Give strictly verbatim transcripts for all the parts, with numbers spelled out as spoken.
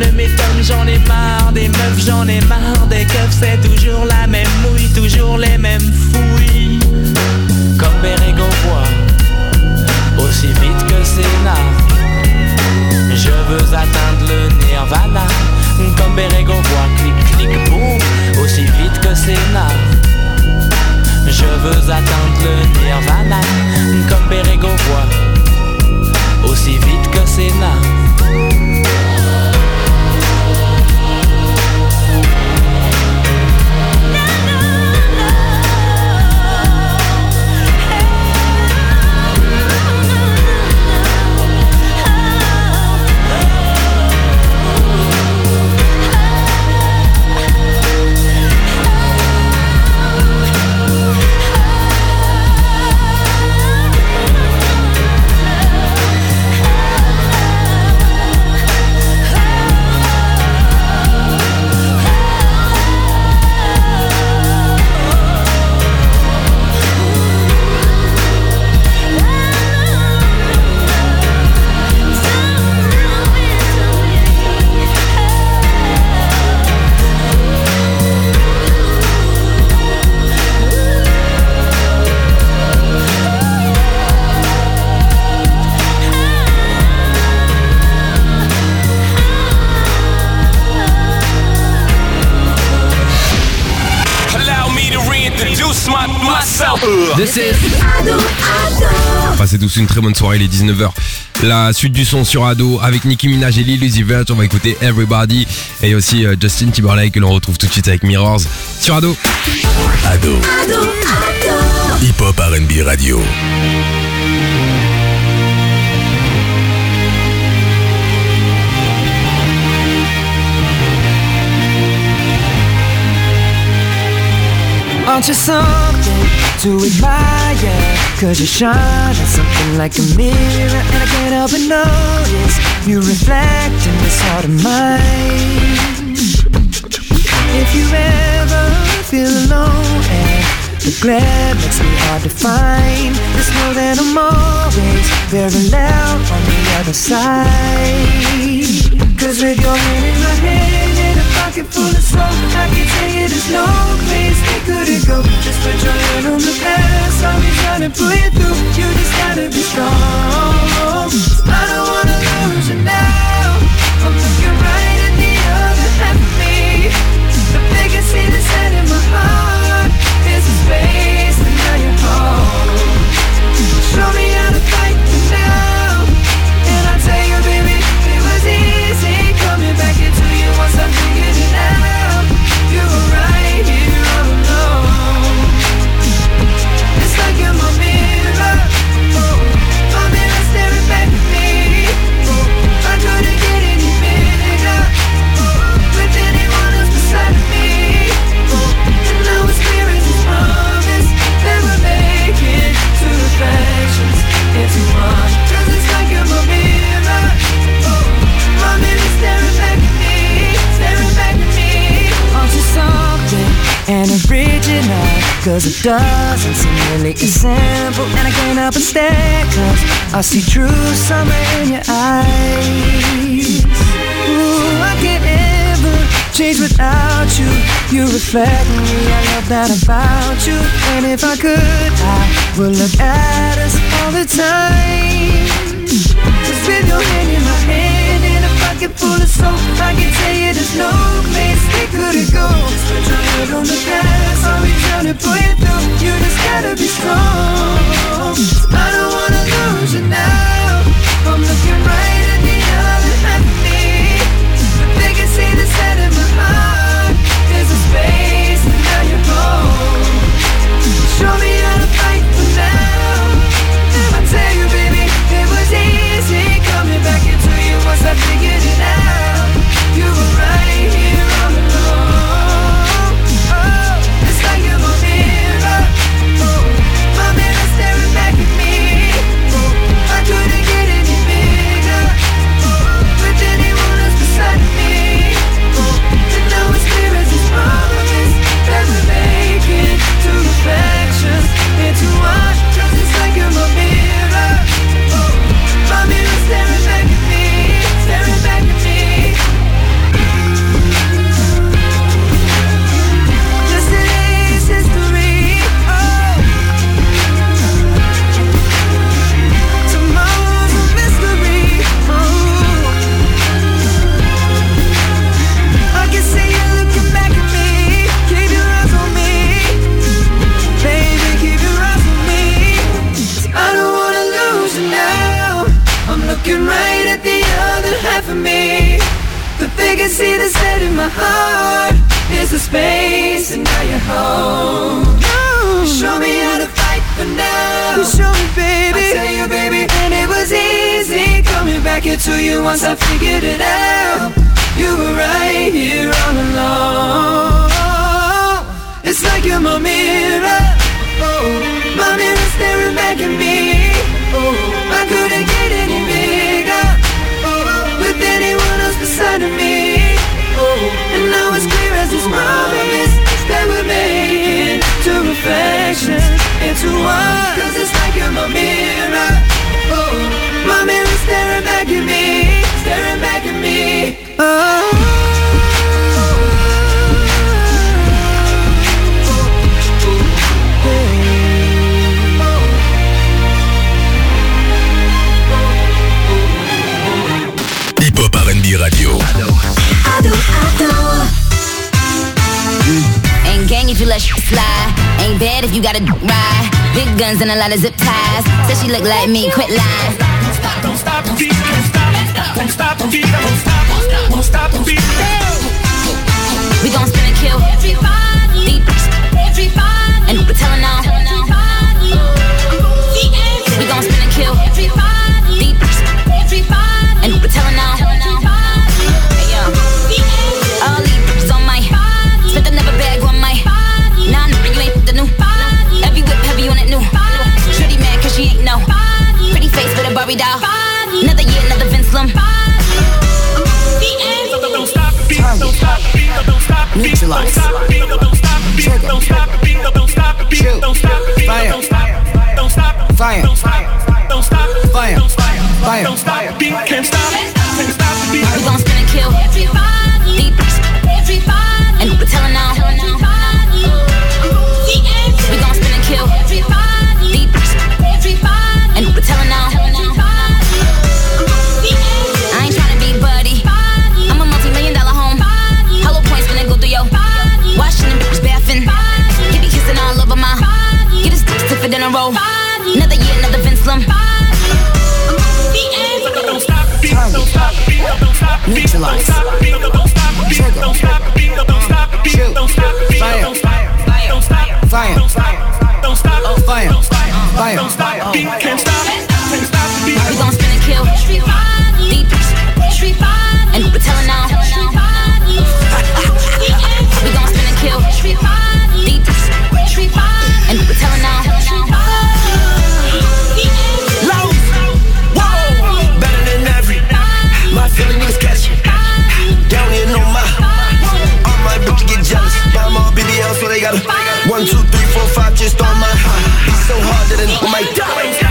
ne m'étonne, j'en ai marre. Des meufs, j'en ai marre. Des keufs, c'est toujours la même mouille, toujours les mêmes fouilles. Comme Bérégo voit, aussi vite que Sénat. Je veux atteindre le nirvana. Comme Bérégo voit, clic, clic, boum, aussi vite que Sénat. Je veux atteindre le nirvana. Comme Bérégo voit, aussi vite que Sénat. This is Ado, Ado. Passez tous une très bonne soirée, il est dix-neuf heures. La suite du son sur Ado avec Nicki Minaj et Lil Uzi Vert. On va écouter Everybody et aussi euh, Justin Timberlake que l'on retrouve tout de suite avec Mirrors sur Ado. Ado, Ado, Ado. Hip Hop R and B Radio. Aren't you something to admire? Cause you shine on something like a mirror, and I can't help but notice you reflect in this heart of mine. If you ever feel alone and the glare makes me hard to find, just know that I'm always very loud on the other side. Cause with your hand in my hand and a pocket full of smoke, I can tell you there's no place we couldn't go. Just put your hand on the past, I'll be trying to pull you through. You just gotta be strong. I don't wanna lose you now. I'm looking right at the other half of me. The vacancy that's set in my heart is a space, and now you're home. Show me how to fight you now, and I'll tell you, baby, it was easy coming back into you once I figured it out. You were right here all alone. It's like you're my mirror, oh, my mirror staring back at me. Oh, I couldn't get any bigger, oh, with anyone else beside me. Oh, and now it's clear as this promise that we're making two reflections into one. Cause it's like you're my mirror, oh, my mirror staring back at me, staring back at me. Aren't you something and original? Cause it doesn't seem really as simple, and I can't help but stare, cause I see true summer in your eyes. Ooh, I can't ever change without you. You reflect me, I love that about you. And if I could, I would look at us all the time. Just with your hand in my hand and a pocket full of soap, I can tell you there's no place we couldn't go. Just put your head on the past, I'll be trying to pull you through. You just gotta be strong. I don't wanna lose you now. I'm looking right at the other half of me. The vacancy that's set in my heart is a space, and now you're home. Show me how to fight for now. I tell you, baby, it was easy coming back into you once I figured it out. You were right here all alone. Oh, it's like you're my mirror, oh, my mirror staring back at me. see the set in my heart. It's the space and now you're home. You show me how to fight for now. You show me, baby. I tell you, baby, and it was easy coming back here to you once I figured it out. You were right here all along. It's like you're my mirror. Oh, my mirror staring back at me. Oh, I couldn't get any bigger. Oh, with anyone else beside of me. Oh, and now it's clear as this promise that we're making two reflections into one. Cause it's like you're my mirror. Oh, my mirror staring back at me, staring back at me. Oh. Hip-Hop R and B Radio. Ado, Ado. Ain't gang if you let shit slide. Ain't bad if you gotta ride. Big guns and a lot of zip ties. Said she look like me, quit lying. Don't stop, don't stop the beat, don't stop, don't stop the beat, don't stop, don't stop the beat. We gon' spin and kill everybody, deep, everybody, and we're telling all. We gon' spin and kill everybody, deep, everybody, and we're telling all. Hey yo, all these bitches on my, spent another bag on my. Nah, nah, you ain't the new. Every whip heavy on it new. Shorty mad cause she ain't know. Pretty face with a Barbie doll. Another year, another Vince Lum. Don't stop the beat, don't stop the beat, don't stop the beat, don't stop the beat, don't stop the beat, don't stop the beat, don't stop the beat, don't stop the beat, don't stop, don't stop, fire, don't stop, don't stop, fire, fire, don't stop the beat, can't stop, can't stop the beat. We gon' spin and kill everybody, deep, everybody, and we're telling all. We gon' spin and kill everybody, deep, everybody, and we're telling all. I ain't tryna be buddy. I'm a multi-million dollar home. Hollow points when I go through your washing them bitches bathing. Get me kissing all over my. Get his dick stiffer than a roll. Another year, another Vince Lum. Don't stop the beat, don't stop the beat, don't stop the beat, don't stop the beat, don't stop the beat, don't stop the beat, don't stop the beat, don't stop the beat, don't stop, don't stop, fire, don't stop, don't stop, fire, don't stop, fire, don't stop the beat, can't stop, can't stop the beat. We gon' spin and kill deep, and we're telling all. We gon' spin and kill deep, and we're telling all. Low, whoa, better than every. My feeling niggas catch it. Down here, no my. All my bitches get jealous. Buy them all B B L, so they gotta. One, two, three, four, five, just on my high. It's so hard that I might die.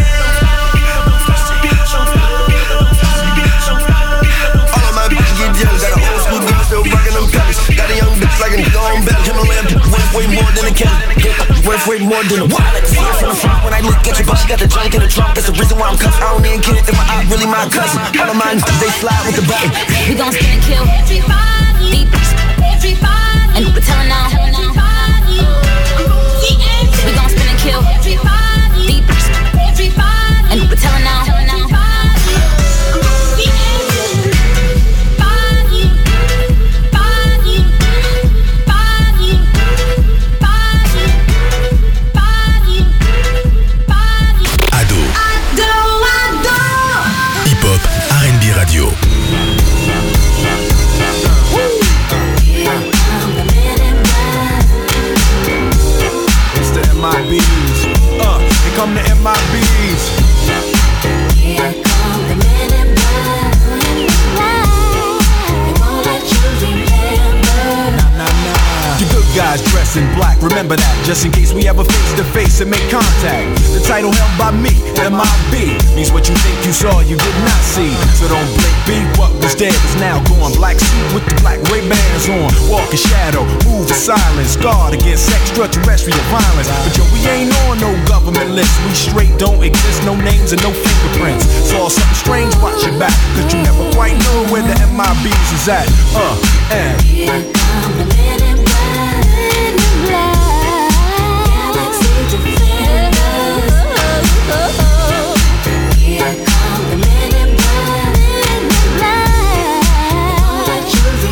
Got an old school girl still rockin' them pellets. Got a young bitch like a gone bell. Himalayan worth way more than a Kelly. Worth way more than a wallet. See it from the front when I look at you, but she got the junk in the trunk. That's the reason why I'm cuffed. I don't even get it if my eye really my cousin. All of mine, they slide with the button. We gon' spin and kill deep, and we're telling all. We gon' spin and kill deep, and we're telling all. R and B Radio. It's the M I Bs. Uh, here come the M I Bs. Here come the men in black. They won't let you remember. Nah, nah, nah. You good guys dressed in black, remember that. Just in case we ever face to face and make contact. The title held by me, M I B, means what you think you saw, you did not see. So don't blink, be what was dead is now gone. Black suit with the black Ray-Bans on. Walk in shadow, move in silence. Guard against extraterrestrial violence. But yo, we ain't on no government list. We straight don't exist, no names and no fingerprints. Saw something strange, watch your back. Cause you never quite know where the M I Bs is at. Uh, and Here come the men in black. Men in black. Galaxy defenders. Here come the men in black. Men in black. All that you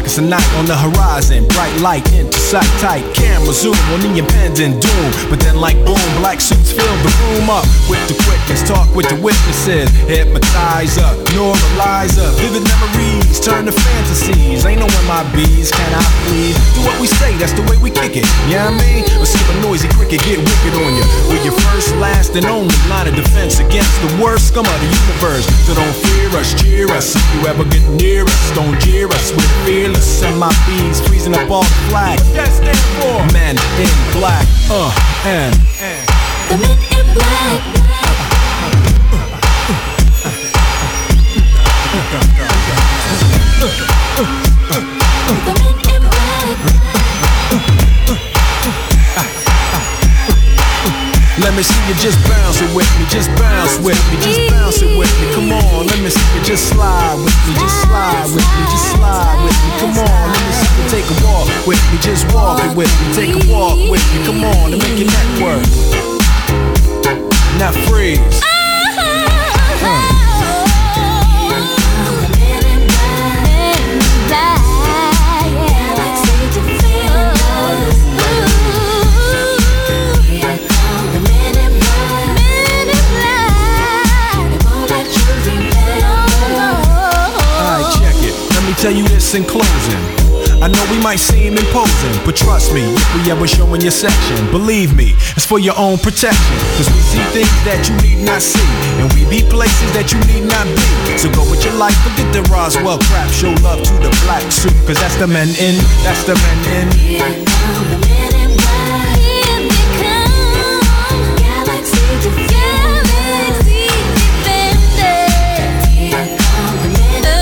o'clock, it's a night on the horizon. Bright light into sight tight. Camera zoom on the impending doom. But then like boom, black suits fill the room up with the quickness. Talk with the witnesses. Hypnotizer, normalizer. Vivid memories turn to fantasies. Ain't no M I Bs, can I please? Do what we say, that's the way we kick it. Yeah, you know I mean? Or see a noisy cricket get wicked on you. We're your first, last, and only line of defense against the worst scum of the universe. So don't fear us, cheer us. If you ever get near us, don't jeer us. We're fearless. M I Bs freezing up all the flag. What that stand for? Men in black. Uh, and, and. The men in black. Let me see you just bounce it with me, just bounce with me, just bounce it with me. Come on, let me see you just slide with me, just slide with me, just slide with me. Come on, let me see you take a walk with me, just walk it with me, take a walk with me. Come on, and make your neck work. Now freeze. Uh. Tell you this in closing. I know we might seem imposing, but trust me, if we ever show in your section, believe me, it's for your own protection. Cause we see things that you need not see, and we be places that you need not be. So go with your life, forget the Roswell crap. Show love to the black suit, cause that's the men in, that's the men in. Here come the men in black. Here they come. Galaxy defenders. Galaxy defenders. Here come the men in black.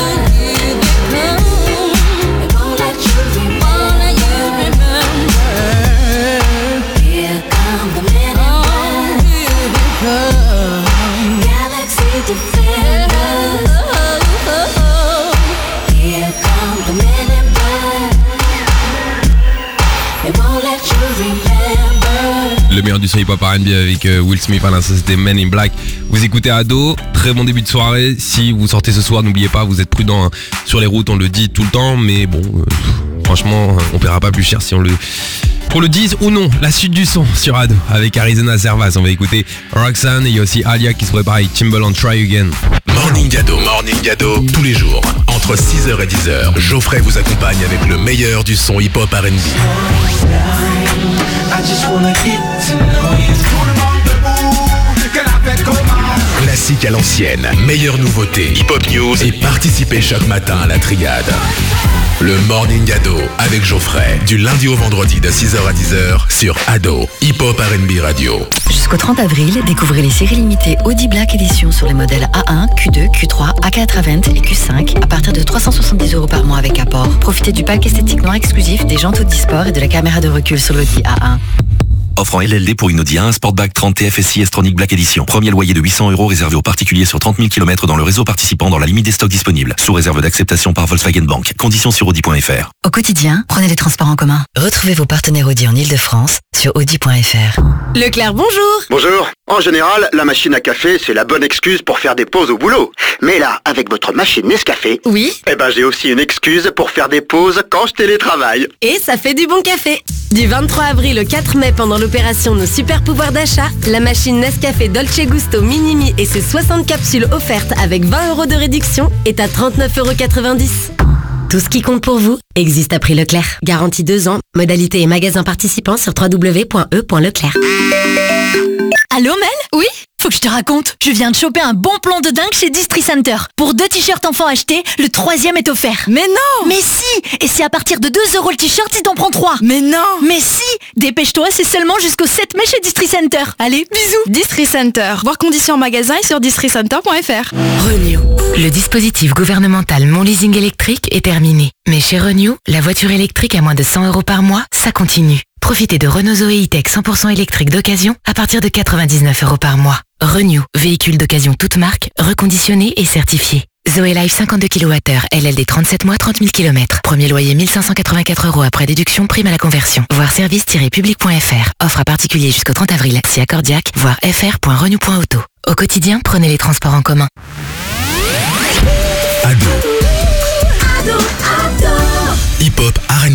Le meilleur du son hip-hop R and B avec euh, Will Smith, à l'instant c'était Men in Black. Vous écoutez Ado, très bon début de soirée. Si vous sortez ce soir, n'oubliez pas, vous êtes prudents hein, sur les routes, on le dit tout le temps, mais bon, euh, franchement, on paiera pas plus cher si on le... Qu'on le dise ou non, la suite du son sur Ado avec Arizona Servaz. On va écouter Roxanne et il y a aussi Alia qui se prépare avec Timbaland Try Again. Morning Ado, Morning Ado, tous les jours, entre six heures et dix heures, Geoffrey vous accompagne avec le meilleur du son hip-hop R and B. Classique à l'ancienne, meilleure nouveauté, hip-hop news et participez chaque matin à la triade. Le Morning Ado avec Geoffrey, du lundi au vendredi de six heures à dix heures sur Ado, hip-hop R and B radio. Jusqu'au trente avril, découvrez les séries limitées Audi Black Edition sur les modèles A un, Q deux, Q trois, A quatre-vingts et Q cinq à partir de trois cent soixante-dix euros par mois avec apport. Profitez du pack esthétique noir exclusif, des jantes Audi Sport et de la caméra de recul sur l'Audi A un. Offre en L L D pour une Audi A un Sportback trente T F S I S-Tronic Black Edition. Premier loyer de huit cents euros réservé aux particuliers sur trente mille kilomètres dans le réseau participant dans la limite des stocks disponibles. Sous réserve d'acceptation par Volkswagen Bank. Conditions sur Audi point F R. Au quotidien, prenez les transports en commun. Retrouvez vos partenaires Audi en Ile-de-France sur Audi point F R. Leclerc, bonjour. Bonjour. En général, la machine à café, c'est la bonne excuse pour faire des pauses au boulot. Mais là, avec votre machine Nescafé... Oui. Eh ben, j'ai aussi une excuse pour faire des pauses quand je télétravaille. Et ça fait du bon café. Du vingt-trois avril au quatre mai, pendant l'opération Nos Super Pouvoirs d'achat, la machine Nescafé Dolce Gusto Minimi et ses soixante capsules offertes avec vingt euros de réduction est à trente-neuf euros quatre-vingt-dix. Tout ce qui compte pour vous existe à prix Leclerc. Garantie deux ans. Modalité et magasins participants sur w w w point e point leclerc. Allô Mel ? Oui ? Faut que je te raconte, je viens de choper un bon plan de dingue chez Distri Center. Pour deux t-shirts enfants achetés, le troisième est offert. Mais non! Mais si! Et c'est à partir de deux euros le t-shirt si t'en prends trois. Mais non! Mais si! Dépêche-toi, c'est seulement jusqu'au sept mai chez Distri Center. Allez, bisous! Distri Center. Voir conditions en magasin et sur distri center point f r. Renew. Le dispositif gouvernemental Mon Leasing électrique est terminé. Mais chez Renew, la voiture électrique à moins de cent euros par mois, ça continue. Profitez de Renault Zoé E-Tech cent pour cent électrique d'occasion à partir de quatre-vingt-dix-neuf euros par mois. Renew, véhicule d'occasion toute marque, reconditionné et certifié. Zoé Life cinquante-deux kilowattheures, L L D trente-sept mois, trente mille kilomètres. Premier loyer mille cinq cent quatre-vingt-quatre euros après déduction, prime à la conversion. Voir service tiret public point f r. Offre à particulier jusqu'au trente avril. Si accordiaque, voir f r point renew point auto. Au quotidien, prenez les transports en commun. Ado. Ado, Ado.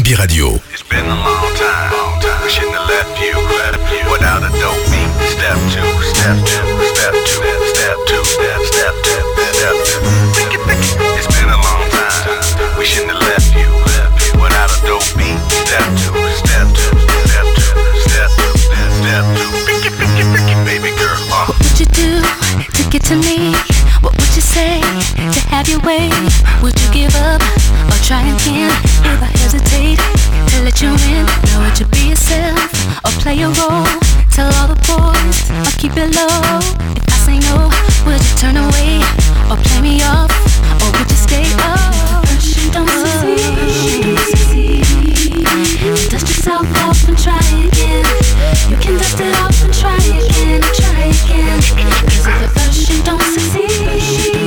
B Radio. It's been a long time, long time. We shouldn't have left you, left you without a dope beat. Step two, step two, step two, step two, step, step two, step two. Think it, think it. It's been a long time. We shouldn't have left you, left you without a dope beat. Step two, step two, step two, step two, step, step two. Think it, think it, think it, baby girl. Uh. What would you do to get to me? What would you say to have your way? Would you give up or try again? If I hesitate to let you in, now would you be yourself or play a role? Tell all the boys or keep it low. If I say no, would you turn away or play me off? Or would you stay up? First you don't succeed, dust yourself off and try again. You can dust it off and try again, try again. Cause if at first you don't succeed,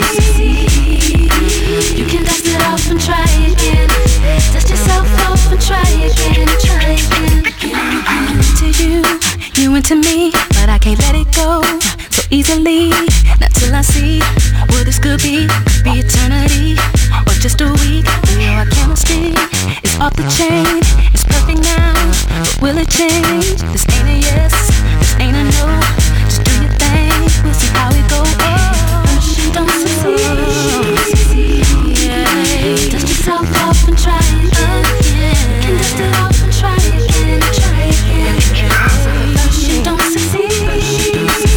you can dust it off and try again. Dust yourself off and try again, try again. I'm into you, you into me, but I can't let it go so easily. Not till I see what this could be. Could be eternity or just a week. You know our chemistry is off the chain. It's perfect now, but will it change? This ain't a yes, this ain't a no. Just do your thing, we'll see how it goes. First you don't succeed, yeah. Dust yourself off and try again. You can dust it off and try again, try again. First you don't succeed,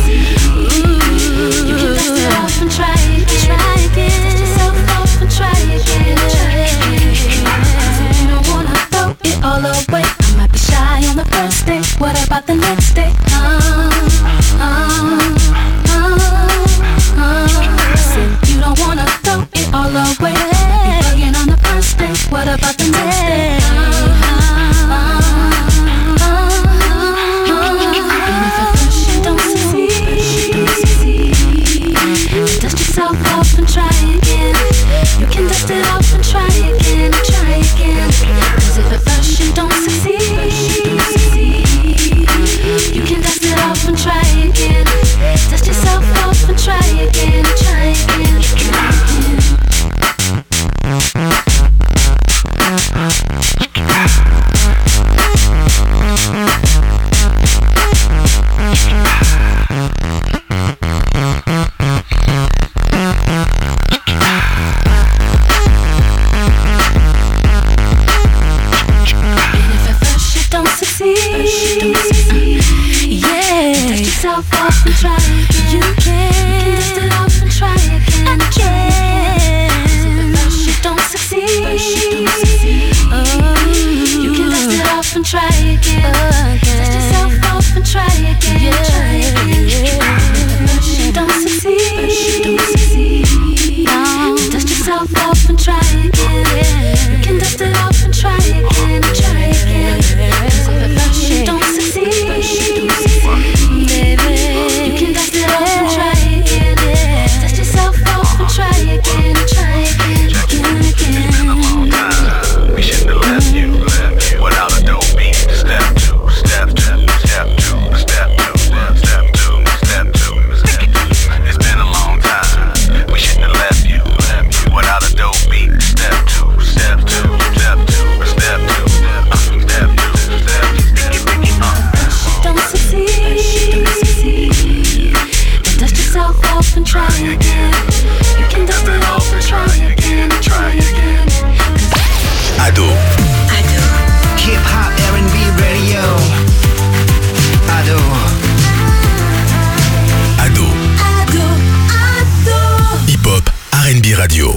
you can dust it off and try again, try again. Dust yourself off and try again, try again. You don't wanna throw it all away. I might be shy on the first day. What about the next day? Uh, uh, uh, uh. Said you don't wanna throw it all away. You bugging on the first day. What about the next day? Uh, uh, uh, uh. And if at first you don't succeed, dust yourself off and try again. You can dust it off and try again, try again. Cause if at first you don't succeed, you can dust it off and try again. Dust yourself off and try again, try again, try again. Off and try again. You can dust it off and try again, again. First you don't succeed, oh, you can dust it off and try again. Dust yourself off and try again, try again. First you don't succeed, dust yourself off and try again. You can dust it off and try again, try again. First you don't succeed, you can dust it off and try again. Dust yourself off and try again, try again, again, again. We shouldn't have left you, left you without a dope beat. Step two, step two, step two, step two, step, step two, step two, step two. It's been a long time. We shouldn't have left you, left you without a dope beat. Step two, step two, step two, step two, step two, step two, step two. Don't succeed. Dust yourself off and try again. You can dust it off and try again, try again. Ado. Ado. Hip Hop R and B Radio. Ado. Ado. Ado. Ado. Hip Hop R and B Radio.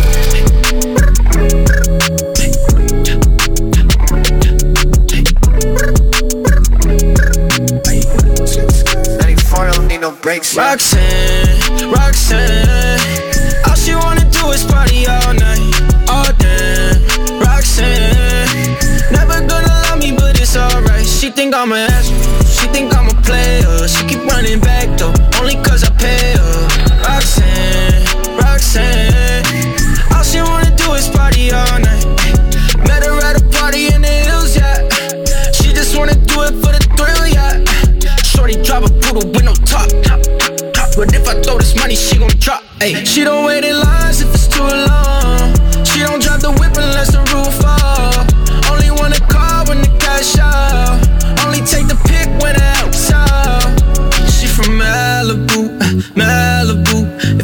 Roxanne, Roxanne, all she wanna do is party all night, all day. Roxanne, never gonna love me, but it's alright. She think I'm an asshole, she think I'm a player. She keep running back though, only cause I pay her. Roxanne, Roxanne, all she wanna do is party all night. Met her at a party in the hills, yeah. She just wanna do it for the thrill, yeah. Shorty drive a poodle with no top. But if I throw this money, she gon' drop. Ay. She don't wait in lines if it's too long. She don't drive the whip unless the roof off. Only one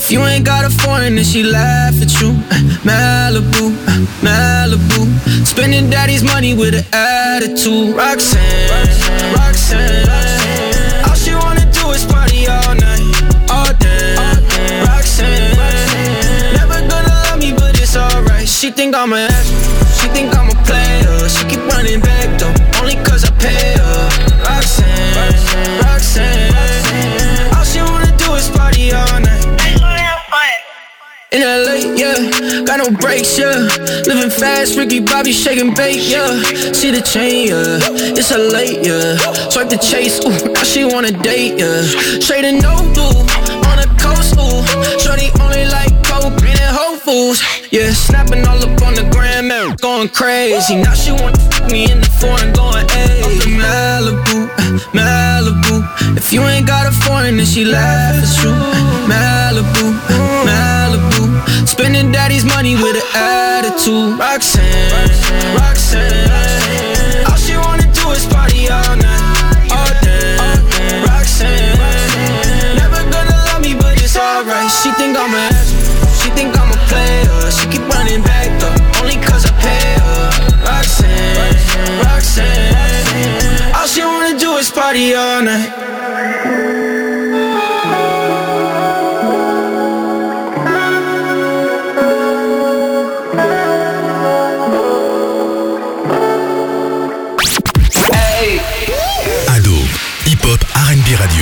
If you ain't got a foreign, then she laugh at you. Malibu, Malibu. Spending daddy's money with an attitude. Roxanne, Roxanne, Roxanne. All she wanna do is party all night, all day. Roxanne, Roxanne. Never gonna love me, but it's alright. She think I'm an ass, she think I'm a player. She keep running back though, only cause I pay her. Roxanne, Roxanne, Roxanne. All she wanna do is party all night. In L A, yeah, got no brakes, yeah. Living fast, Ricky Bobby shaking bait, yeah. See the chain, yeah, it's a late, yeah. Swipe the chase, ooh, now she wanna date, yeah. Straight and no blue, on the coast, ooh. Shorty only like coke and Whole Foods, yeah. Snapping all up on the gram, man, going crazy. Now she wanna fuck me in the foreign, going ayy. Up in Malibu, Malibu. If you ain't got a foreign, then she laugh at you. Malibu, Malibu. Spending daddy's money with an attitude. Roxanne, Roxanne, Roxanne. All she wanna do is party all night, all day. Roxanne, Roxanne. Never gonna love me, but it's alright. She think I'm an ass, she think I'm a player. She keep running back though, only cause I pay her. Roxanne, Roxanne. All she wanna do is party all night. R and B Radio.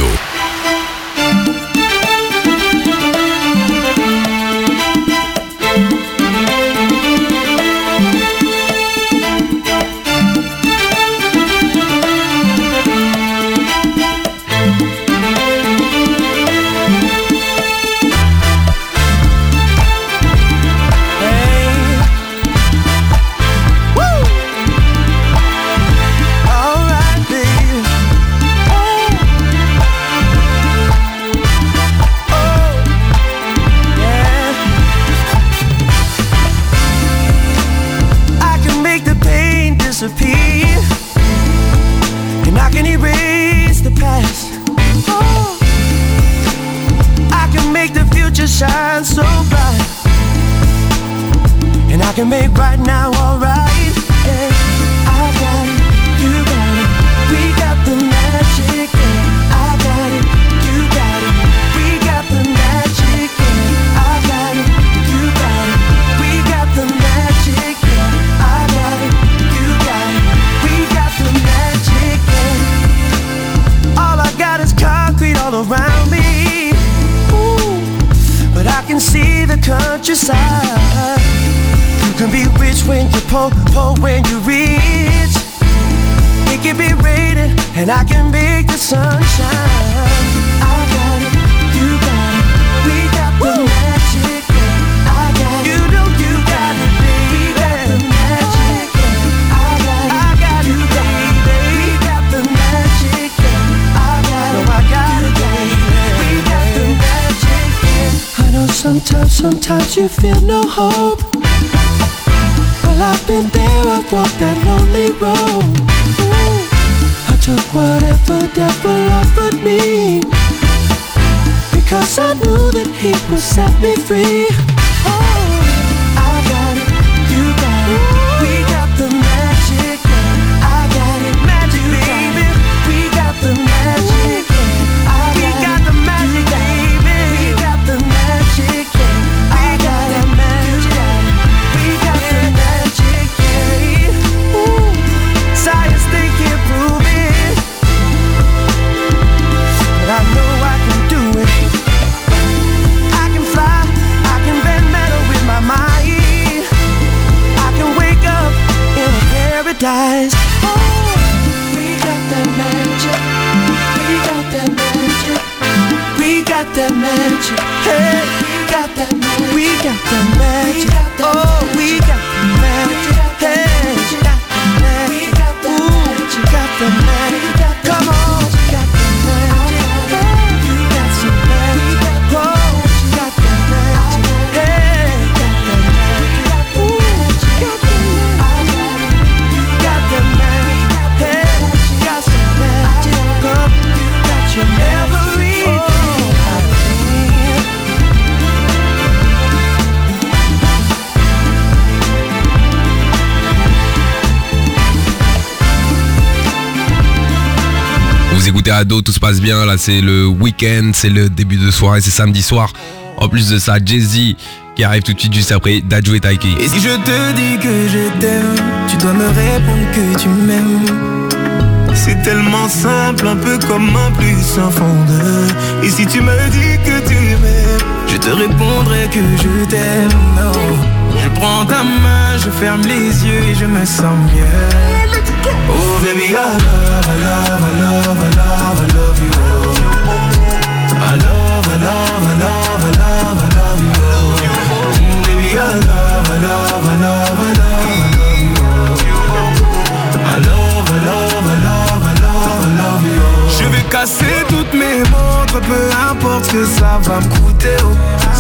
And I can erase the past. Oh, I can make the future shine so bright. And I can make right now alright. Yeah, I got it, you got it. We got the magic. Yeah, I got it, you got it. We got the magic. Yeah, I got it, you got it. We got the magic. Yeah, I got it, you got it. We got the magic. Yeah. All I got is concrete all around me. Ooh, but I can see the countryside. You can be rich when you're poor, poor when you're rich. It can be raining and I can make the sun shine. I got it, you got it. We got the magic. Yeah. I got it, you know you got it, baby. We got the magic. Yeah. I got it, I got you, baby. We got the magic. Yeah. I got it, no, I got it, baby. We got the magic. Yeah. I know sometimes, sometimes you feel no hope. Well, I've been there, I've walked that lonely road. Ooh, I took whatever devil offered me, because I knew that he would set me free. Oh, I got it, you got it. We got the magic. I got it, magic, baby. We got the magic. We got the magic, baby. We got the magic. I got the magic. We got the magic. Ooh, science they can't prove it, but I know I can do it. I can fly, I can bend. Vous écoutez Ado, tout se passe bien. Là, c'est le week-end, c'est le début de soirée, c'est samedi soir. En plus de ça, Jay-Z qui arrive tout de suite juste après Dadju et Taiki. Et si je te dis que je t'aime, tu dois me répondre que tu m'aimes. C'est tellement simple, un peu comme un plus sans fondeur. Et si tu me dis que tu m'aimes, je te répondrai que je t'aime. Non. Je prends ta main, je ferme les yeux et je me sens mieux. Oh baby, I love, I love, I love, I love, I love you. I love, I love, I love, I love, I love you. Baby, I love, I love, I love, I love, I love you. I love, I love, I love, I love, I love you. Je vais casser toutes mes montres, peu importe ce que ça va me coûter. Oh.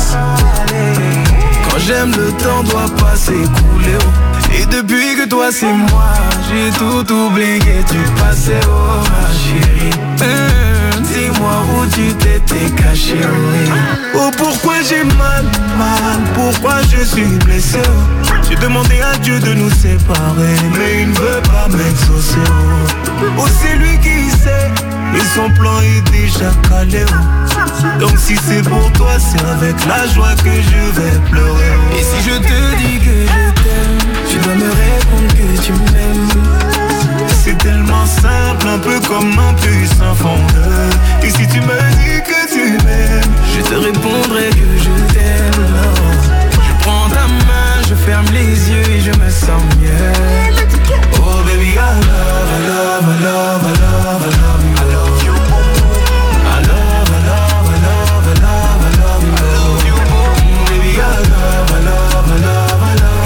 Quand j'aime, le temps doit pas s'écouler. Oh. Et depuis que toi c'est moi, j'ai tout oublié, tu passais, oh ma chérie. Mmh, dis-moi où tu t'étais caché. Oh pourquoi j'ai mal, mal, pourquoi je suis blessé. Oh. J'ai demandé à Dieu de nous séparer, mais il ne veut pas m'exaucer. Oh, oh c'est lui qui sait, et son plan est déjà calé. Oh. Donc si c'est pour toi, c'est avec la joie que je vais pleurer. Oh. Et si je te dis que je t'aime, tu dois me répondre que tu m'aimes. C'est tellement simple, un peu comme un puissant fondeur. Et si tu me dis que tu m'aimes, je te répondrai que je t'aime. Je prends ta main, je ferme les yeux et je me sens mieux. Oh baby, I love, I love, I love, I love, I love you. I love you. I love, I love, I love, I love, I love you. I love you. Baby, I love, I love, I love, I love.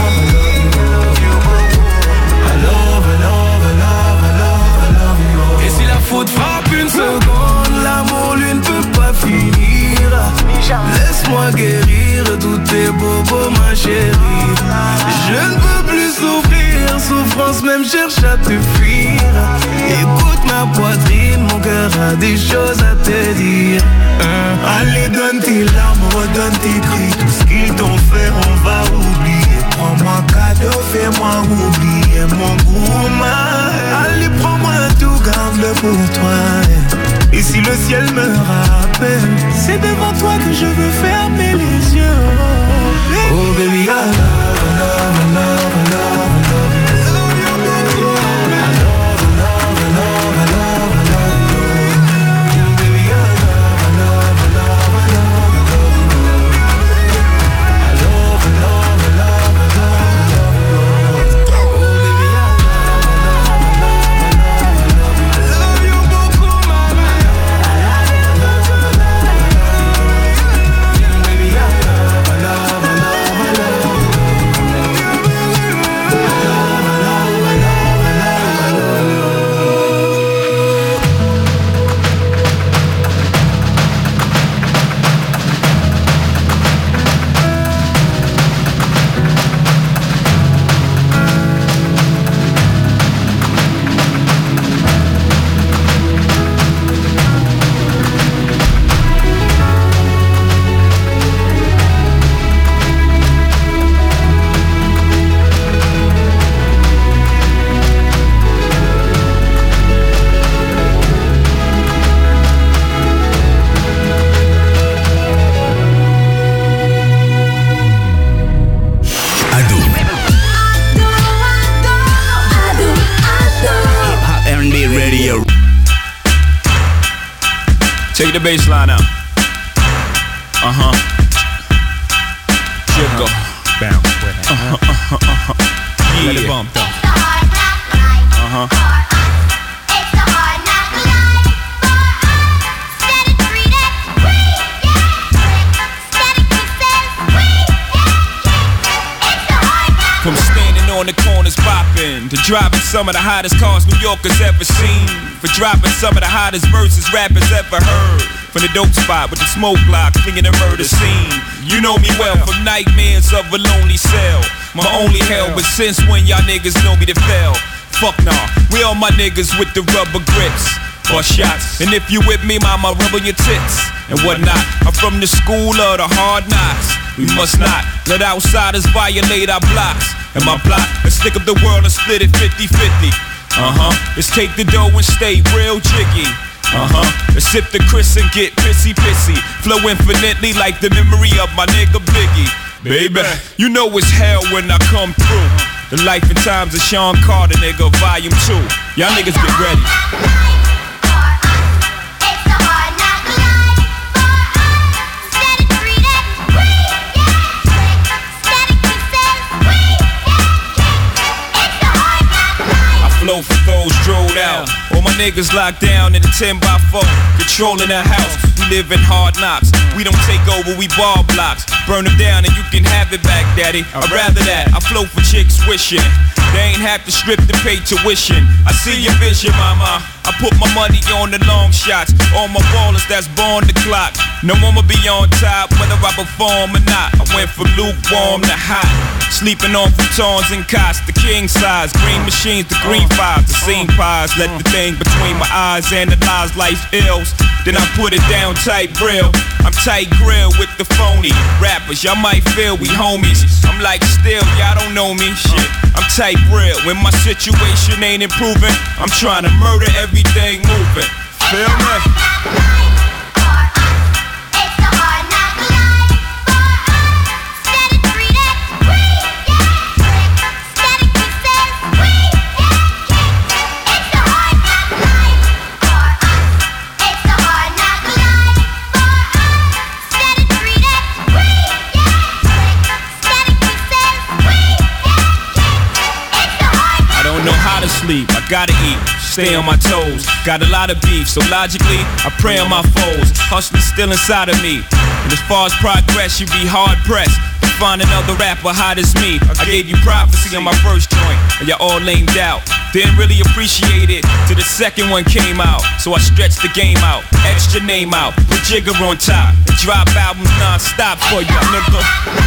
Faute frappe une seconde, l'amour lui ne peut pas finir. Laisse-moi guérir tous tes bobos ma chérie. Je ne peux plus souffrir, souffrance même cherche à te fuir. Écoute ma poitrine, mon cœur a des choses à te dire. hein? Allez donne tes larmes, redonne tes cris. Tout ce qu'ils t'ont fait on va oublier. Prends-moi cadeau, fais-moi oublier mon goût. Allez prends-moi tout, garde-le pour toi. Et si le ciel me rappelle, c'est devant toi que je veux fermer les yeux. Oh baby, I love, I love, I love, I love, I love you. Take the bass line out. Uh-huh. Jiggle. Bounce with it. Uh-huh, uh-huh, uh-huh. Yeah. Let it bump though. Uh-huh. It's the hard knock life for us. Static treated, we get static kisses, we get it's the hard knock. From standing on the corners popping to driving some of the hottest cars New Yorkers ever seen. For dropping some of the hottest verses rappers ever heard. From the dope spot with the smoke block, clinging the murder scene. You know me well from nightmares of a lonely cell. My only hell, but since when y'all niggas know me to fail? Fuck nah, we all my niggas with the rubber grips. Bust shots, and if you with me, mama, rub on your tits and whatnot. I'm from the school of the hard knocks. We must not let outsiders violate our blocks. And my plot is stick up the world and split it fifty fifty. Uh-huh, let's take the dough and stay real jiggy. Uh-huh. Sip the Chris and get pissy pissy. Flow infinitely like the memory of my nigga Biggie. Baby, you know it's hell when I come through. The life and times of Sean Carter, nigga, volume two. Y'all niggas get ready. Flow for those drilled out. All my niggas locked down in a ten by four, controlling the house. We live in hard knocks. We don't take over, we ball blocks. Burn them down and you can have it back, daddy. I'd rather that. I flow for chicks wishing they ain't have to strip to pay tuition. I see your vision, mama. I put my money on the long shots. All my ballers that's born the clock. No one will be on top whether I perform or not. I went from lukewarm to hot. Sleeping on futons and cots, the king size. Green machines, the green fives, the scene pies. Let the thing between my eyes analyze life's ills. Then I put it down tight grill. I'm tight grill with the phony rappers. Y'all might feel we homies. I'm like still, y'all don't know me. Shit, I'm tight grill. When my situation ain't improving, I'm trying to murder everything moving. Feel me? Sleep, I gotta eat, stay on my toes. Got a lot of beef, so logically I pray on my foes. Hustling still inside of me, and as far as progress, you be hard pressed to find another rapper hot as me. I gave you prophecy on my first joint, and y'all all lamed out. Didn't really appreciate it till the second one came out, so I stretched the game out, extra name out, put Jigger on top, and drop albums non-stop for you, nigga.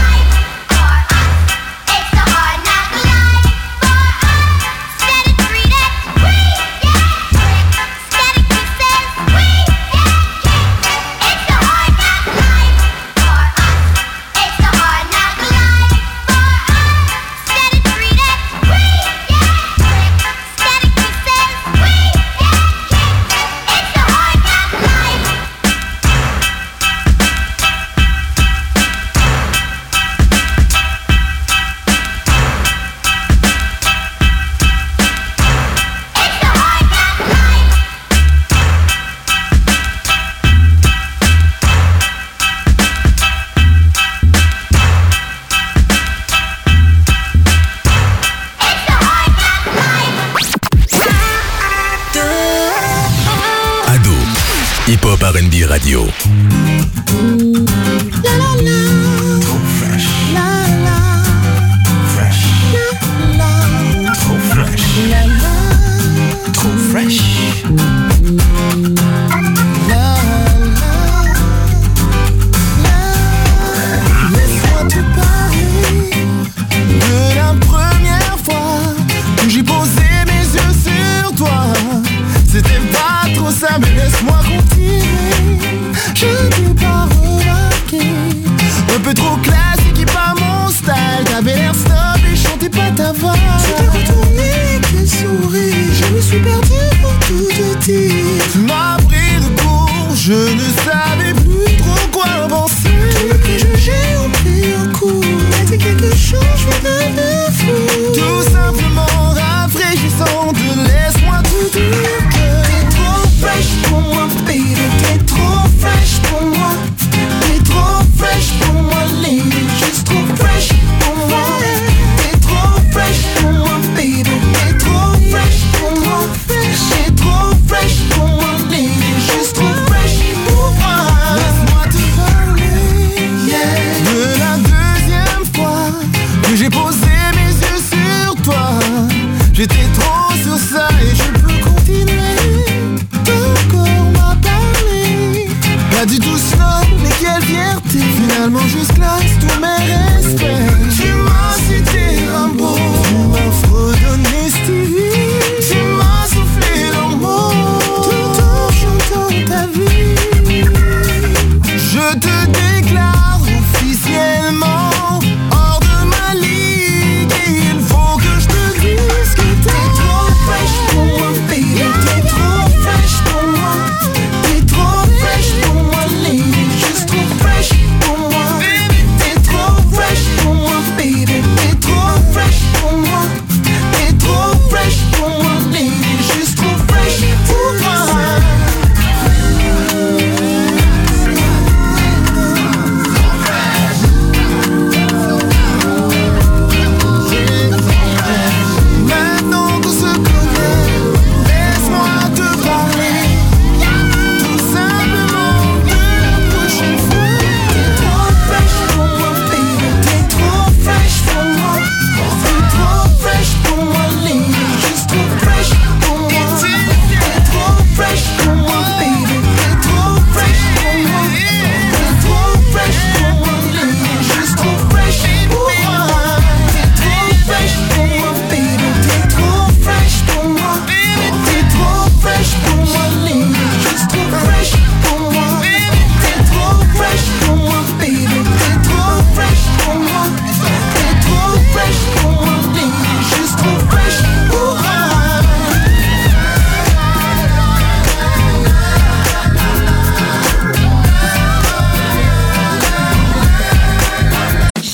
R and B Radio. Trop fresh. Fresh. Trop fresh. Trop fresh. Laisse-moi te parler de la première fois que j'ai posé mes yeux sur toi. C'était pas trop ça, mais laisse-moi continuer. Je t'ai pas remarqué. Un peu trop classique et pas mon style. T'avais l'air stop et chantais pas ta voix. Tu t'es retourné, quel sourire. Je me suis perdu pour tout te dire. Tu m'as pris de court, je ne savais plus trop quoi penser. Tous mes préjugés ont pris un coup. Mais c'est quelque chose, je vais devenir flou. Tout simplement rafraîchissante. Laisse-moi tout dire que t'es trop fresh pour moi, baby. T'es trop fresh pour moi. T'es trop fresh pour moi, lady. Juste trop fresh pour moi. T'es trop fresh pour moi, baby. T'es trop fresh pour moi. T'es trop fresh pour moi, lady. Juste trop fresh pour moi.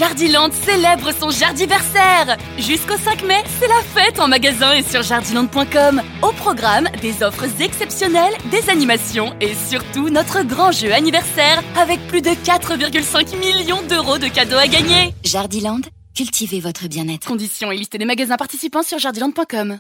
Jardiland célèbre son jardiversaire. Jusqu'au cinq mai, c'est la fête en magasin et sur jardiland point com. Au programme, des offres exceptionnelles, des animations et surtout notre grand jeu anniversaire avec plus de quatre virgule cinq millions d'euros de cadeaux à gagner. Jardiland, cultivez votre bien-être. Conditions et liste des magasins participants sur jardiland point com.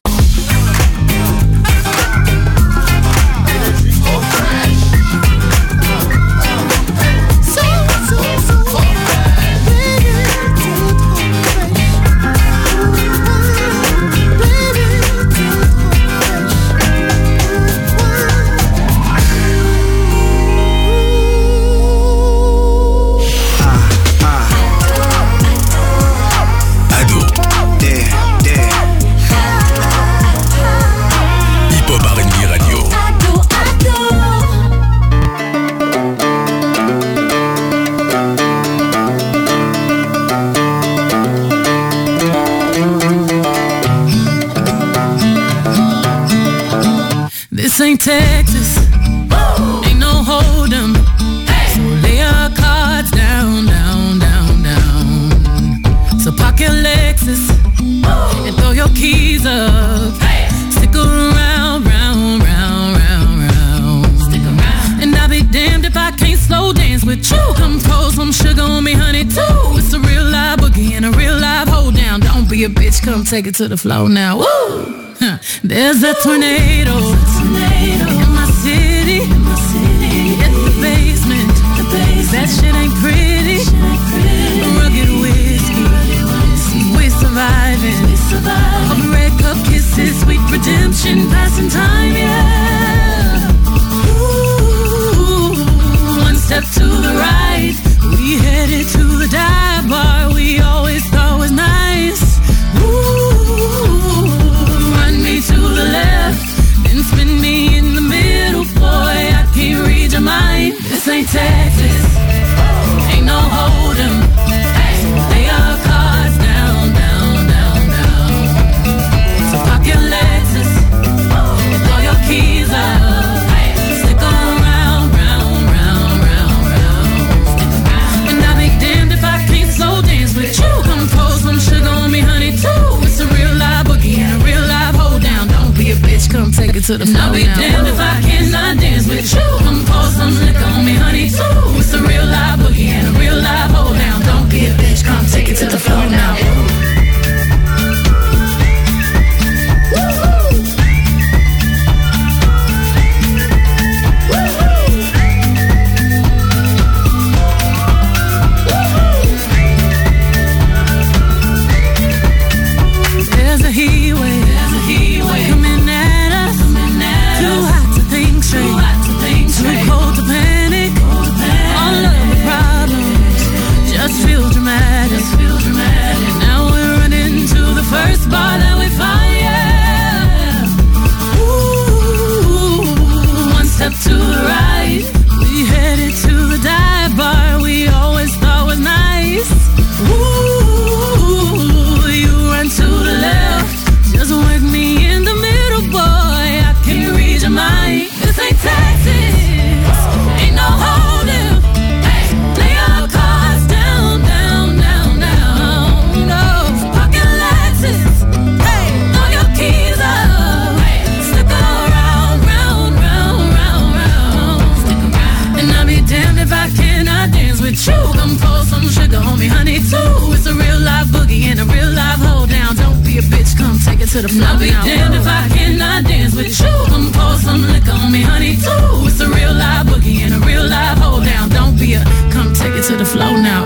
This ain't Texas, ain't no hold'em. So lay your cards down, down, down, down. So park your Lexus and throw your keys up. Stick around, round, round, round, round. Stick around. And I'll be damned if I can't slow dance with you. Come pour some sugar on me, honey, too. It's a real live boogie and a real live hold down. Don't be a bitch, come take it to the floor now. Woo! Huh. There's a tornado, tornado in my city, in my city. Hit the basement, the basement. That shit ain't pretty. Shit ain't pretty. Rugged whiskey, rugged whiskey. We're surviving. We're surviving. All red cup kisses, sweet redemption, passing time, yeah. Ooh, one step to the right, we headed to the dive bar we always thought was nice. Ooh. To the left, then spin me in the middle, boy, I can't read your mind. This ain't Texas, ain't no hold'em. So lay your cards down, down, down, down. So park your Lexus and throw your keys up. Stick around, round, round, round, round. And I'll be damned if I can't slow dance with you. Come pour some sugar on me, honey, too. It's a real live boogie and a real live hold down. Don't be a bitch, come take it to the floor. I'll be damned if I cannot dance with you. Come pour some liquor on me, honey, too. It's a real live boogie and a real live hold down. Don't be a bitch, come take it to the floor now. There's a heat wave, there's a heat wave coming at us, coming at too us. Hot to think straight, too hot to think straight, too cold to panic, cold to panic. All of the problems just feel dramatic, just feel dramatic. Now we're running to the first bar that we find, yeah. Ooh, one step to the right, we headed to the dive bar we always thought was nice. Ooh, you run to the left, just work me in the middle, boy, I can't read your mind. This ain't Texas, ain't no hold'em. Hey, lay your cards down, down, down, down. No, park your Lexus, hey, throw your keys up. Hey, stick around, round, round, round, round. Stick around. And I'll be damned if I cannot dance with you. Come pour some sugar on me, honey, too. It's a real live boogie and a real live hold down. Don't be a bitch, come take it to the floor. I'll be damned if I cannot dance with you. Come pour some liquor on me, honey, too. It's a real live boogie and a real live hold down. Don't be a, come take it to the floor now.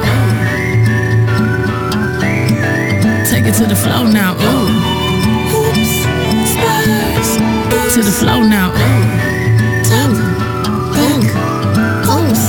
Take it to the floor now. Ooh. Oops, Spurs. To the floor now. Ooh. Top, back, close.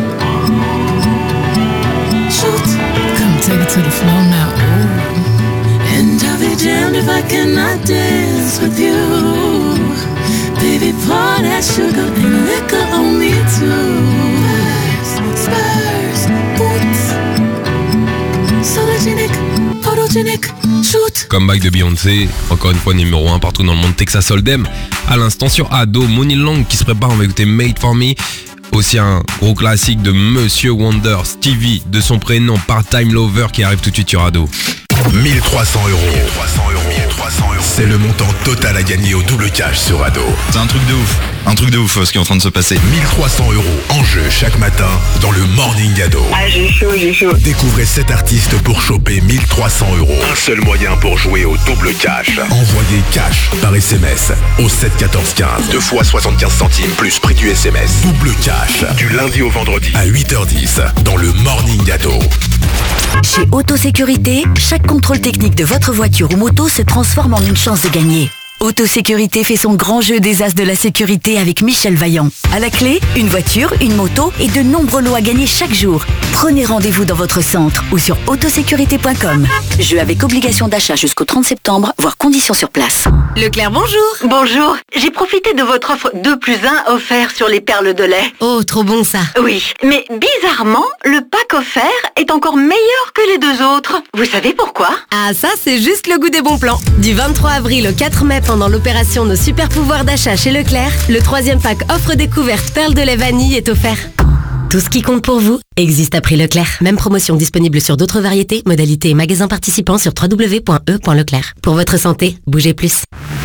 Shoot. Come take it to the floor now. Ooh. And I'll be damned if I cannot dance with you. Baby, pour that sugar and liquor on me too. Spurs, boots, sologenic, photogenic, shoot. Comeback de Beyoncé, encore une fois numéro un partout dans le monde. Texas Hold'em, à l'instant sur Ado. Money Long qui se prépare, on va écouter Made For Me. Aussi un gros classique de Monsieur Wonder, Stevie, de son prénom, Part-Time Lover, qui arrive tout de suite sur Ado. mille trois cents euros. C'est le montant total à gagner au double cash sur Ado. C'est un truc de ouf. Un truc de ouf ce qui est en train de se passer. mille trois cents euros en jeu chaque matin dans le Morning Ado. Ah, j'ai chaud, j'ai chaud. Découvrez sept artistes pour choper mille trois cents euros. Un seul moyen pour jouer au double cash. Envoyez cash par S M S au sept quatorze quinze. Deux fois soixante-quinze centimes plus prix du S M S. Double cash du lundi au vendredi à huit heures dix dans le Morning Ado. Chez Autosécurité, chaque contrôle technique de votre voiture ou moto se transforme en une chance de gagner. Autosécurité fait son grand jeu des as de la sécurité avec Michel Vaillant. À la clé, une voiture, une moto et de nombreux lots à gagner chaque jour. Prenez rendez-vous dans votre centre ou sur autosécurité point com. Jeu avec obligation d'achat jusqu'au trente septembre, voire conditions sur place. Leclerc, bonjour. Bonjour, j'ai profité de votre offre deux plus un offert sur les perles de lait. Oh, trop bon ça. Oui, mais bizarrement, le pack offert est encore meilleur que les deux autres. Vous savez pourquoi? Ah, ça, c'est juste le goût des bons plans. Du vingt-trois avril au quatre mai, pendant l'opération Nos super pouvoirs d'achat chez Leclerc, le troisième pack offre découverte perles de lait vanille est offert. Tout ce qui compte pour vous existe à prix Leclerc. Même promotion disponible sur d'autres variétés, modalités et magasins participants sur w w w point e point leclerc. Pour votre santé, bougez plus.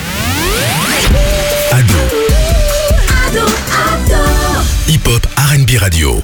Ado. Ado, ado. Hip-hop R and B radio.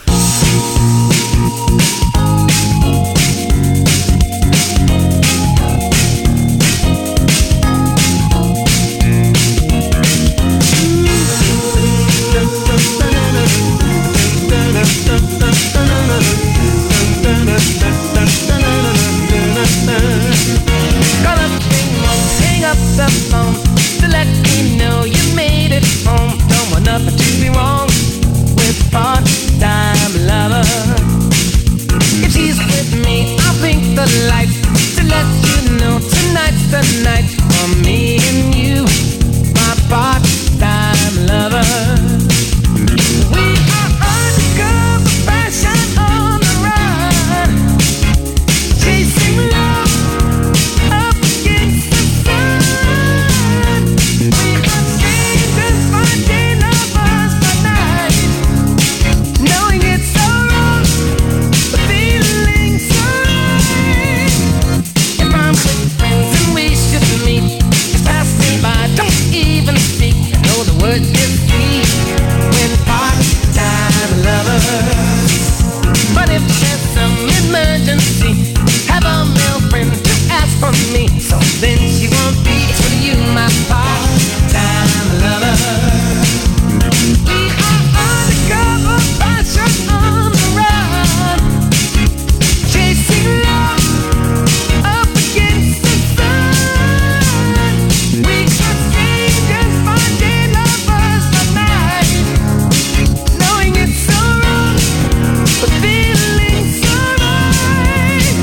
The phone to let me know you made it home. Don't want nothing to be wrong with part-time lover. If she's with me, I'll blink the lights to let you know tonight's the night for me and you, my part-time lover. We are undercover passion on the run, chasing love up against the sun. We are strangers by day, lovers by night, knowing it's so wrong, but feeling so right. If I'm with friends and we should meet, just pass me by, don't even speak. I know the word is sweet when part-time lovers. But if there's some emergency, have a male friend to ask for me, so then she won't be for you, my part-time lover. We are undercover passion on the run, chasing love up against the sun. We are strangers by day, lovers by night, knowing it's so wrong, but feeling so right.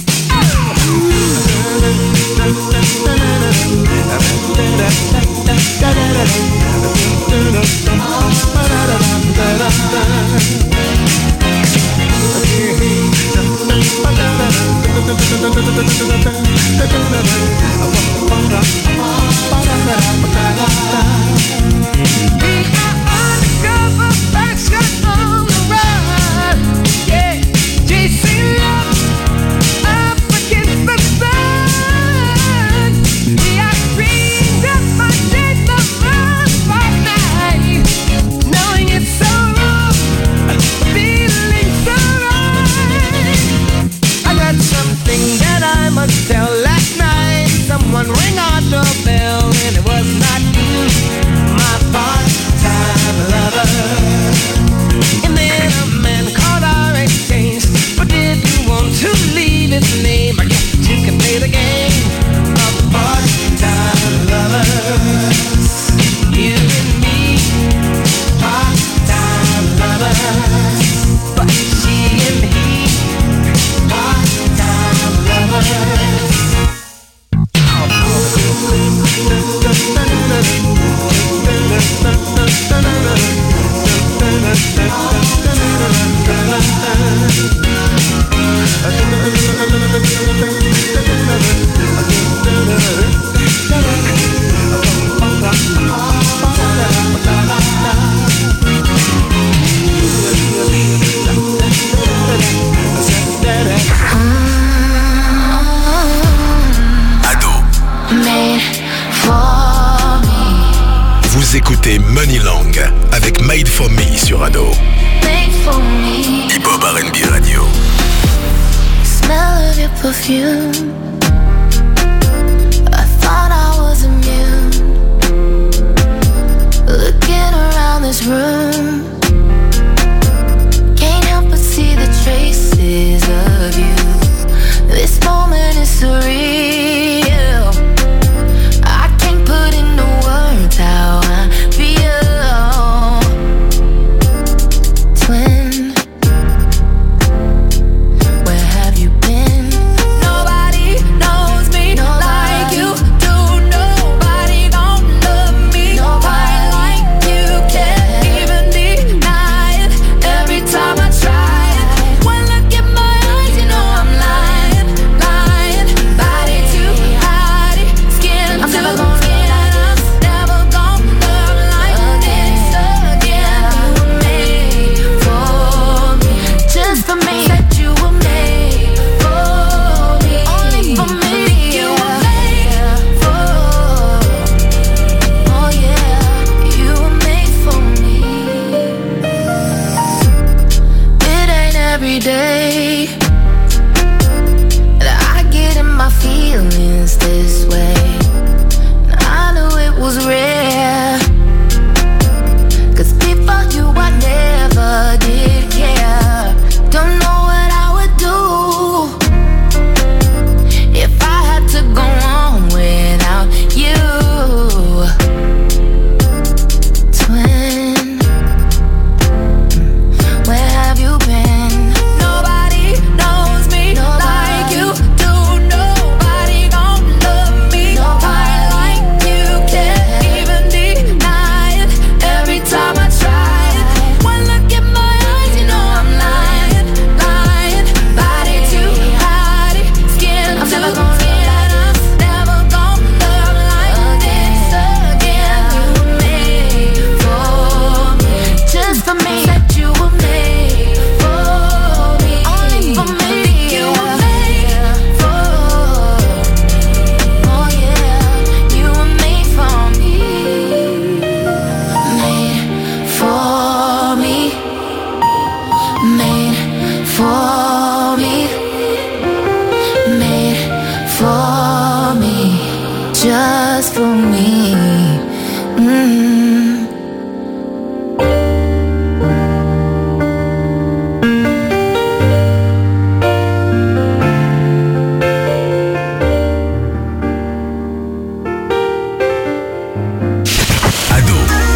We are undercover passion on the run, yeah, chasing love up against the sun. We are strangers by day, lovers by night, knowing it's so wrong, feeling so right. I got something that I must tell. Last night, someone rang our doorbell, and it was not you, my part-time lover. And then a man called our exchange, but didn't want to leave his name. I guess you can play the game of part-time lovers. You and me, part-time lovers. But she and he, part-time lovers. écoutez Money Lang avec Made for Me sur Ado. Made for me. Hip Hop R and B Radio. Smell of your perfume. I thought I was immune. Looking around this room, can't help but see the traces of you. This moment is surreal. I can't put into words how I feel. Twin, where have you been? Nobody knows me like you do. Nobody gon' love me quite like you. Can't even deny it every time I try it. When look in my eyes, you know I'm lying, lying. Body too hot, skin I'm never gonna get I'm never gonna love like this again. You were made for me, just for me. Said you were made for me, only for me. You were made for, oh yeah, you were made for me. It ain't every day that I get in my feelings this way. And I knew it was rare, 'cause before you I never did care. Don't know what I would do if I had to go on without you. Twin, where have you been? Nobody knows me like you do. Nobody gon' love me quite like you. Can't even deny it every time I try it. One look in my eyes, you know I'm lying, lying. Body too hot, skin I'm never gonna get I'm never gonna love like this again. You were made for me, just for me. Said you were made for me, only for me. You were made for, oh yeah, you were made for me, made for me, made for me, made for me, just for me. Mm. Ado.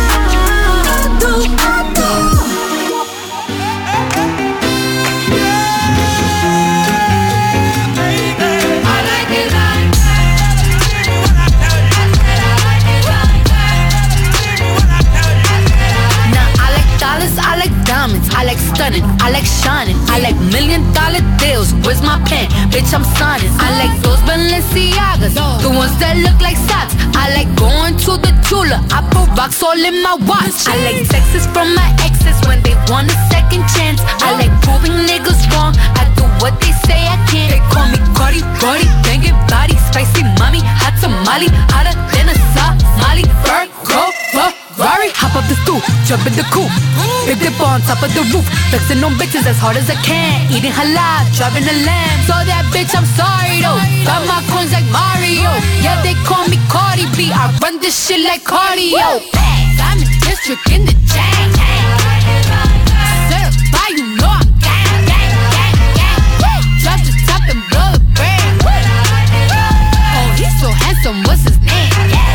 Now I like dollars, I like diamonds, I like stunning, I like shining, I like million dollar deals. Where's my pen? Bitch, I'm signing. I like those Balenciagas, the ones that look like socks. I like going to the Tula, I put rocks all in my watch. I like texts from my exes when they want a second chance. I like proving niggas wrong, I do what they say I can't. They call me Cardi, Cardi, banging body, spicy mommy, hot tamale, hotter than a Somali. Virgo, Ferrari, hop up the stoop, jump in the coupe, big dip on top of the roof, flexing on bitches as hard as I can, eating halal, driving a lamb. So that bitch, I'm sorry though, got my coins like Mario. Yeah, they call me Cardi B, I run this shit like cardio. I'm in district in the chain. Certified, you know I'm gang, gang, gang, gang. Drop the top and blow the brand. Oh, he's so handsome, what's his name?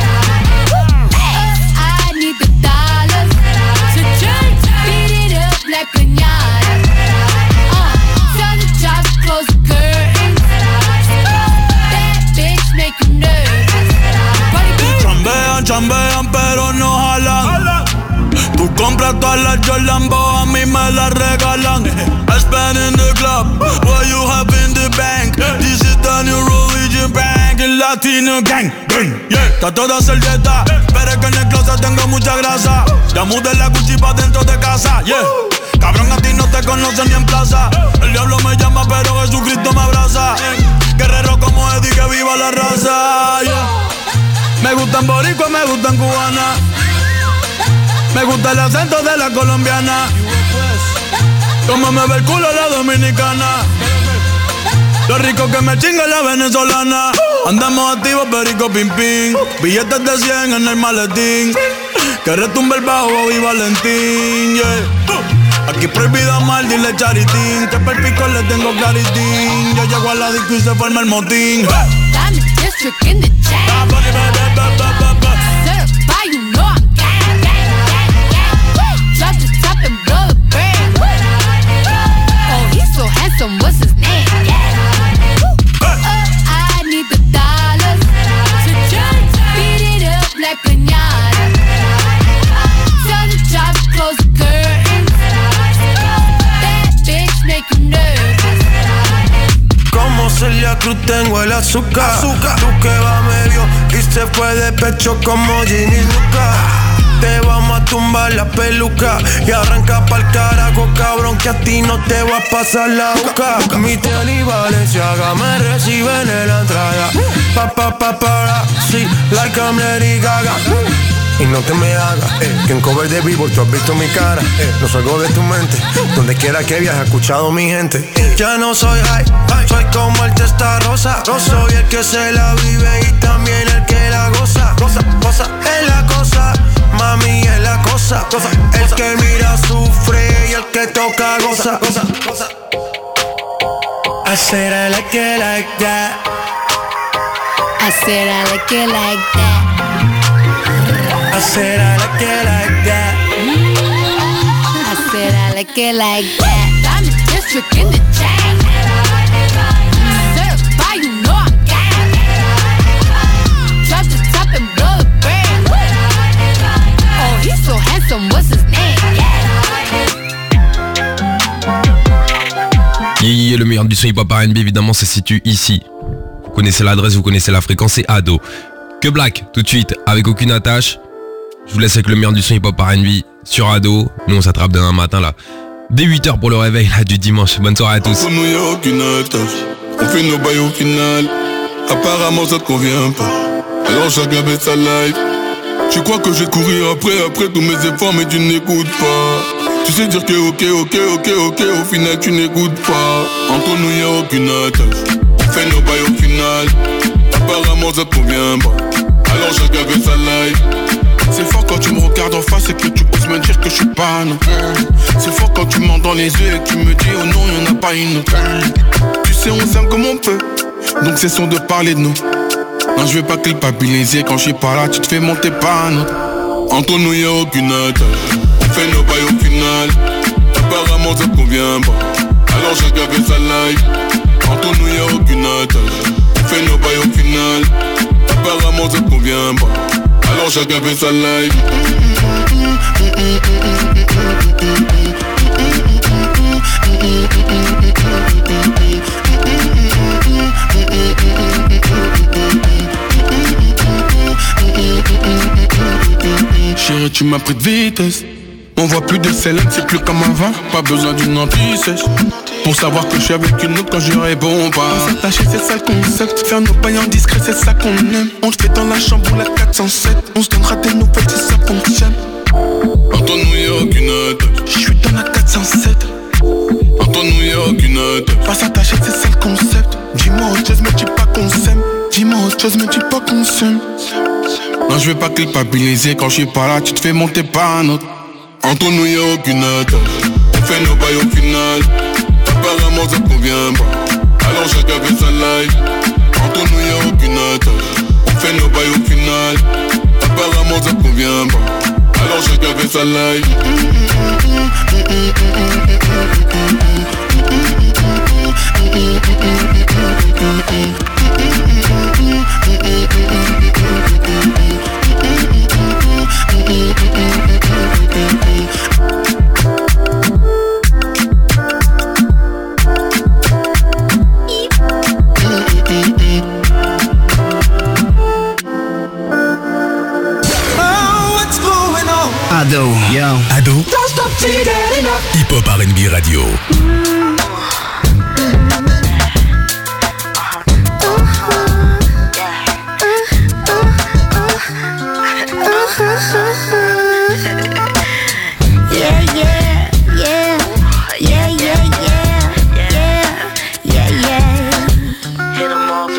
I need the dollars to just beat it up like piñata. Uh, tell the job to close the curtains. That bitch make you nervous. Chambean, chambean, pero no jalan. Tú compras todas las Jolambo, a mí me las regalan. I spend in the club, what you have in the bank. This is the new religion bank, el Latino gang. Yeah, está toda servieta, pero es que en el closet tengo mucha grasa. Ya mudé la Gucci pa' dentro de casa, yeah. Cabrón, a ti no te conocen ni en plaza. El diablo me llama, pero Jesucristo me abraza. Guerrero como Eddie, que viva la raza, yeah. Me gustan boricua, me gustan cubana. Me gusta el acento de la colombiana. Como me ve el culo la dominicana. Lo rico que me chinga la venezolana. Andamos activos, perico, pim, pim. Billetes de cien en el maletín. Que retumbe el bajo y Valentín, yeah. Aquí prohibido mal, dile charitín. Que per pico le tengo claritín. Yo llego a la disco y se forma el motín. Diamond District in the chain. Certified, you know I'm gang, gang, gang, gang. Drop the top and blow the brand. Oh, he's so handsome, what's his name? Uh, I need the dollars to just beat it up like piñata. Tell the job to close the curtains. That bitch make you nervous. Como Celia Cruz tengo el azúcar. azúcar. Tú que va medio y se fue de pecho como Ginny Luca. Te vamos a tumbar la peluca y arranca pa'l carajo, cabrón, que a ti no te va a pasar la boca. Mi tele y Valenciaga me reciben en la entrada. Pa pa pa para, sí, like I'm Lady Gaga. Y no te me hagas, eh, que en cover de Billboard tú has visto mi cara, eh, no salgo de tu mente, donde quiera que viajes, escuchado mi gente. Eh. Ya no soy high, high, soy como el testa rosa, no soy el que se la vive y también el que la goza, goza, goza, es la cosa, mami es la cosa, cosa, el cosa. Que mira sufre y el que toca goza, goza, goza. I said I like it like that. I said I like it like that. I said I like it like that. I said I like it like that. Diamond District in the chain. Certified, you know I'm gang. Drop the top and blow the brand. Oh, he's so handsome, what's his name? Yeah, yeah, le meilleur du son hip-hop R and B, évidemment, se situe ici. Vous connaissez l'adresse, vous connaissez la fréquence, c'est Ado. Que Black, tout de suite, avec aucune attache. Je vous laisse avec le meilleur du son hip-hop R and B sur Ado. Nous on s'attrape demain matin là. Dès huit heures pour le réveil là du dimanche. Bonne soirée à tous. Pour nous y'a aucune attache. On fait nos bails au final. Apparemment ça te convient pas. Alors chacun fait sa life. Tu crois que je vais courir après, après tous mes efforts, mais tu n'écoutes pas. Tu sais dire que ok, ok, ok, ok, au final tu n'écoutes pas. Entre nous y'a aucune attache. On fait nos bails au final. Apparemment ça te convient pas. Alors chacun fait sa life. C'est fort quand tu me regardes en face et que tu oses me dire que je suis pas non. C'est fort quand tu mens dans les yeux et que tu me dis oh non y'en a pas une autre. Tu sais on s'aime comme on peut, donc cessons de parler de nous. Non je vais pas culpabiliser quand je suis pas là, tu te fais monter pas un autre. Entre nous y'a aucune attache. On fait nos bails au final. Apparemment ça te convient pas. Alors chacun fait sa life. Entre nous y'a aucune attache. On fait nos bails au final. Apparemment ça te convient pas. Alors chacun fait sa life. Chérie, tu m'as pris de vitesse. On voit plus de celle-là, c'est plus comme avant. Pas besoin d'une anti-sèche pour savoir que je suis avec une autre quand je réponds pas. On s'attacher, c'est ça le concept. Faire nos pailles en discret, c'est ça qu'on aime. On le fait dans la chambre ou la quatre cent sept. On se donnera des nouvelles si ça fonctionne. Entre nous y'a aucune attache. Je suis dans la quatre cent sept. Entre nous y'a aucune attache. Pas s'attacher, c'est ça le concept. Dis-moi autre chose, mais dis pas qu'on s'aime. Dis-moi autre chose, mais dis pas qu'on s'aime. Non, je vais pas culpabiliser quand je suis pas là. Tu te fais monter par un autre. Entre nous y'a aucune attache. On fait nos bails au final. Apparemment ça te convient pas. Alors chacun fait sa life. Entre nous y'a aucune attache. On fait nos bails au final. Apparemment ça te convient pas. Alors chacun fait sa life. Ado, yo. Ado. Hip Hop R and B Radio.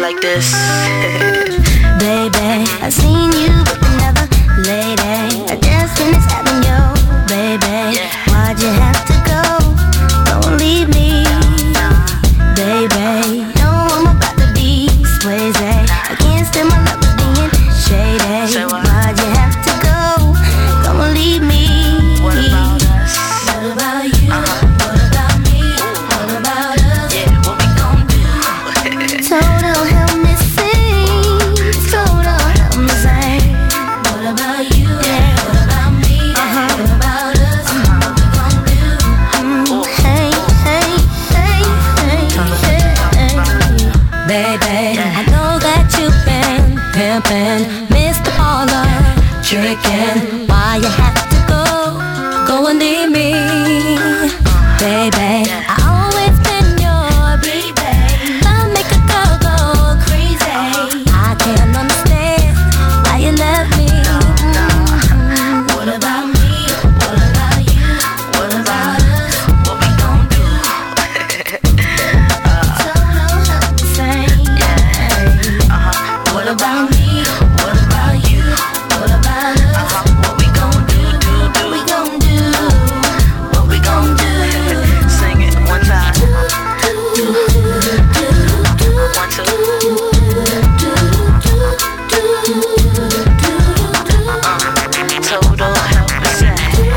like this. Baby, I've seen you, but never lady. I just finished having you, baby. Why'd you have to go? Don't leave me, baby. No, I'm about to be crazy. I can't stand my love is being shady. Why'd you have to go? Don't leave me. What about us? What about you? What about me? What about us? Yeah, what we gon' do? Total help me sing. Total help me sing. What about you? Yeah, what about me? Uh-huh. What about us? Uh-huh. What we gon' do? Mm, hey, hey, hey, hey, hey, hey. Baby, I know that you've been pimping, Mister Paula, tricking. Why you have to go? Go and leave me, baby. I always been your baby. I make a girl go crazy. I can't understand why you left me. Mm-hmm. What about me? What about you? What about us? What we gon' do? So don't help me sing. Uh-huh. What about me? What about you? What about us? Uh-huh. What we gon' do? What we gon' do? What we gon' do? Sing it one time. One, two. Uh, total help me sing.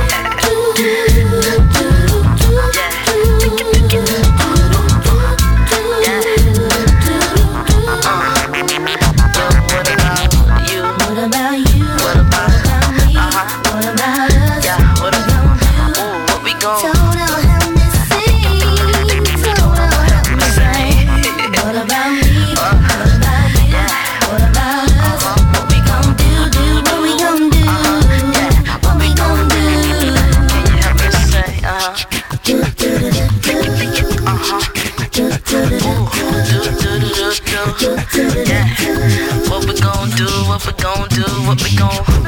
What about you? What about me? Uh-huh. What about us? Yeah, what about Ooh, what we gon' Total help me sing. Total help me sing. What about me? What about you? What about us? What we gon' do? Do what we gon' do? What we gon' do? Can you help me say? Uh-huh. Do do do do do. Uh-huh. Do do do do do do do. Yeah. What we gon' do? What we gon' do? What we gon'